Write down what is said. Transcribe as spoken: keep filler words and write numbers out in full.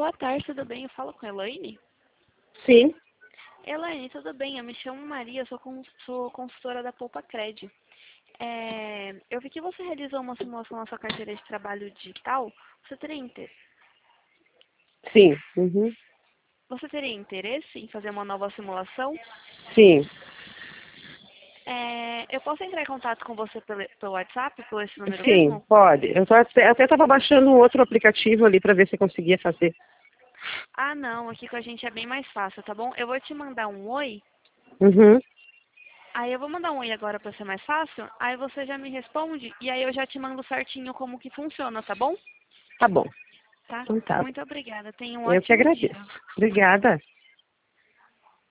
Boa tarde, tudo bem? Eu falo com a Elaine? Sim, Elaine, tudo bem? Eu me chamo Maria, sou, con- sou consultora da Poupa Cred. É, eu vi que você realizou uma simulação na sua carteira de trabalho digital. Você teria, inter... sim, uhum, você teria interesse em fazer uma nova simulação? sim, É, eu posso entrar em contato com você pelo, pelo WhatsApp, por esse número sim, mesmo? pode. Eu tô até até estava baixando um outro aplicativo ali para ver se conseguia fazer. Ah, não, aqui com a gente é bem mais fácil, tá bom? Eu vou te mandar um oi. Uhum, Aí eu vou mandar um oi agora pra ser mais fácil. Aí você já me responde e aí eu já te mando certinho como que funciona, tá bom? tá bom. Tá? Então tá. Muito obrigada. Tenha um Eu que ótimo dia. agradeço. Obrigada.